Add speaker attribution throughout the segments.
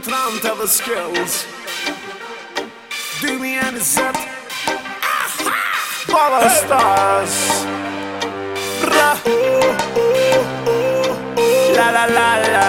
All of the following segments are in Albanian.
Speaker 1: trant edhe skills 2020 Balla Stars Bra La la la la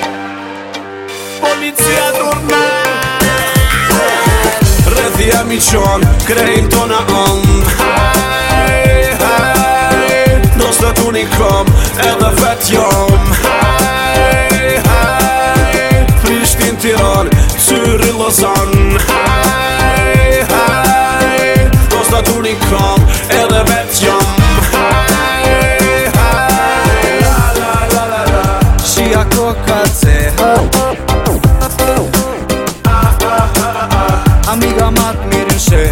Speaker 1: Polizia turnat Rëdhja mi qon Krejnë tona ond Haj, haj Nos të t'unikom Edhe vet jom Haj, haj Prishtin Tiran Syri Lozan Haj, haj Nos të t'unikom Edhe vet jom Haj, haj La la la la la
Speaker 2: Shia kokace Amiga mat mirin she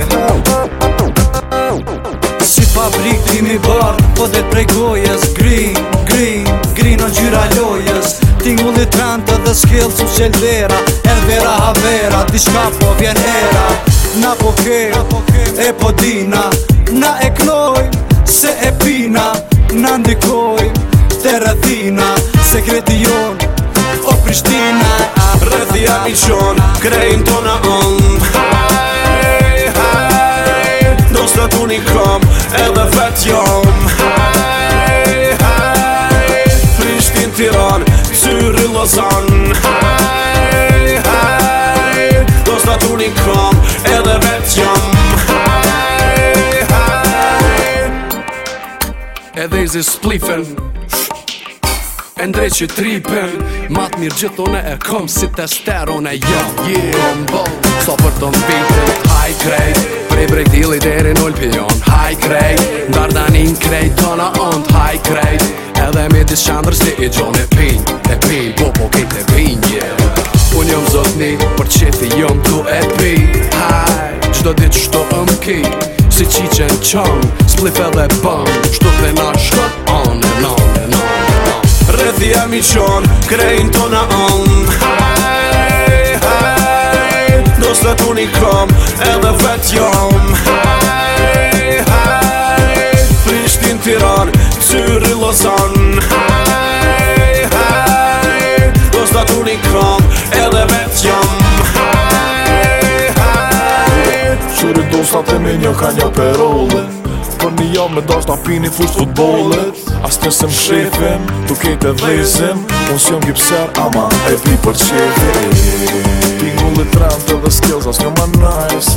Speaker 2: Si fabrik t'imi bar Po dhe prej gojës Green o gjyra lojës Tingulli tranta dhe skill su qeldera Elvera havera Dishka po vjen era Na po ke E po dina Na e knoj Se e pina Na ndikoj Te rëthina Sekreti jon O Prishtina
Speaker 1: Rëdhja mi qon Krejnë tona ond Haj, haj Nos të t'unikom Edhe vet jom Haj, haj Prishtin Tiran Syri Lozan Haj, haj Nos të t'unikom Edhe vet jom Haj, haj
Speaker 3: Edhe izi splifen Ndrej që tripen Mat mirë gjithone e kom si testerone jam Combo So për të mbitin Haj krejt Prej brejdili deri null pion Haj krejt Ndardanin krejt tona ond Haj krejt Edhe me dis qandrës li i gjon e pin Po kejt e pin Unë jom zotni Për qefi jom tu e pi Haj Gjdo dit shto ki Si qiqen qong Splif edhe bëm Shto të na shkot on and on and on
Speaker 1: Rëdhja mi qon Krejnë tona ond Haj, haj Nos të t'unikom Edhe vet jom Haj, haj Prishtin Tiran Syri Lozan Haj, haj Nos të t'unikom Edhe vet jom Haj, haj
Speaker 4: Qyri dosta të me një ka një perole Për një jam me dash na pini fusht futbolet As nësëm shefim, tu kejt e dhezim Unë s'jom gipser, ama e vi për qefi Tingulli trend edhe skills as një ma nice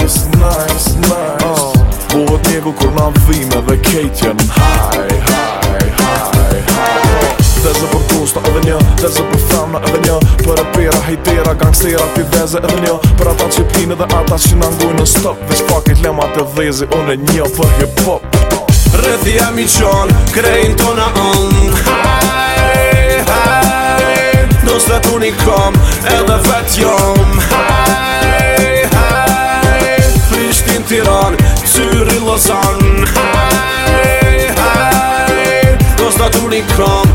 Speaker 4: Bohet njegu kur na dhime dhe kejt jen haj Dheze për dosta edhe një, dheze për femna edhe një Për e pera, hejtera, gangstera, ti dheze edhe një Për ata që pinë dhe ata që në ngujnë në stop Veç pakit lemat e dhezi, unë e një për hip-hop
Speaker 1: Rëdhja mi qon, krejnë tona ond Haj, haj Nos të t'unikom, edhe vet jom Haj, haj Prishtin Tiran, Syri Lozan Haj, haj Nos të t'unikom